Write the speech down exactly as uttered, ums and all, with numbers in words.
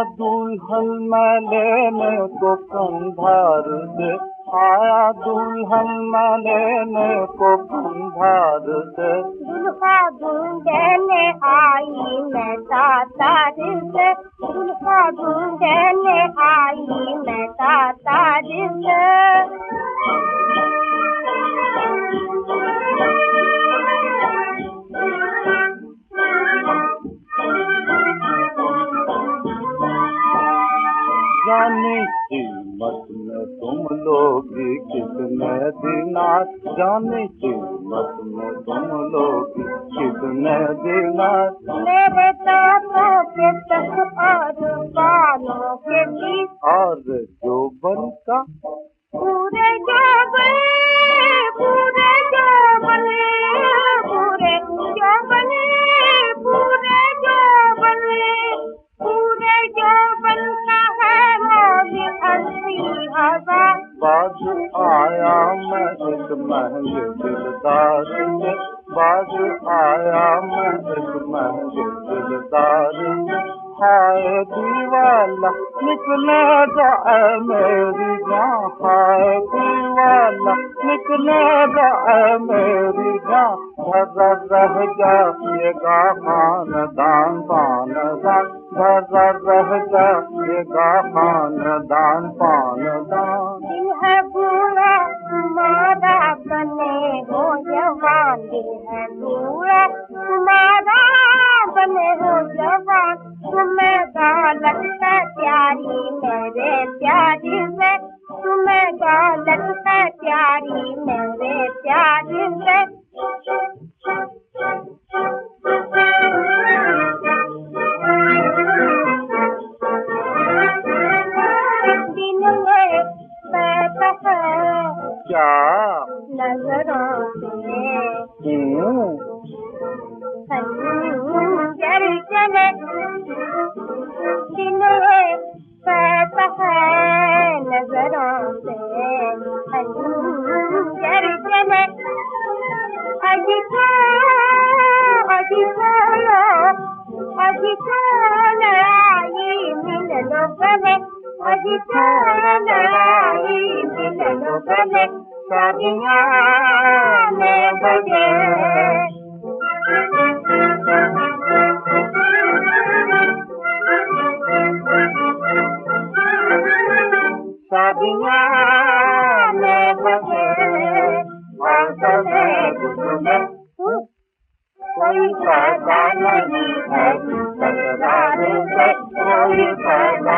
दुल्हन मैं लेने को कंधार से, आया दुल्हन मैं लेने को कंधार से। दुल्हा ढूंढने आई मैं तातार से, दुल्हा ढूंढने आई मैं तातार से। जाने कीमत में तुम लोगी कितने दिनार, जाने कीमत में तुम लोगी कितने दिनार। मेरे दांतों के तक और बालों के बीच और जोबन का पूरे जोबन, पूरे जोबन, पूरे जोबन, पूरे जोबन, पूरे जोबन का है मोल अस्सी हजार। बाज आया मैं एक महंगे दिलदार से, बाज आया मैं एक महंगे दिलदार से। हाय दीवाला निकलेगा ऐ मेरी जान, हाय दीवाला निकलेगा ऐ मेरी जान। धरा रह जाएगा खानदान खानदान, धरा रह जाएगा खानदान खानदान। दिल है बुरा तुम्हारा बने हो जवान, दिल है बुरा तुम्हारा बने हो जवान। तुम्हें गलत है प्यारी मेरे प्यारी से, तुम्हें गलत है प्यारी मेरे प्यारी से। दिन में पैदा है क्या नजरों से खंजर चले, दिन में पैदा है नजरों से खंजर चले। अजी तो अजी तो अजी तो लड़ाई मिल लो गले, अजी तो लड़ाई मिल लो गले। शादियाँ में बजे शादियाँ में बजे और सवेरे में कोई फायदा नहीं है तकरार से, कोई फायदा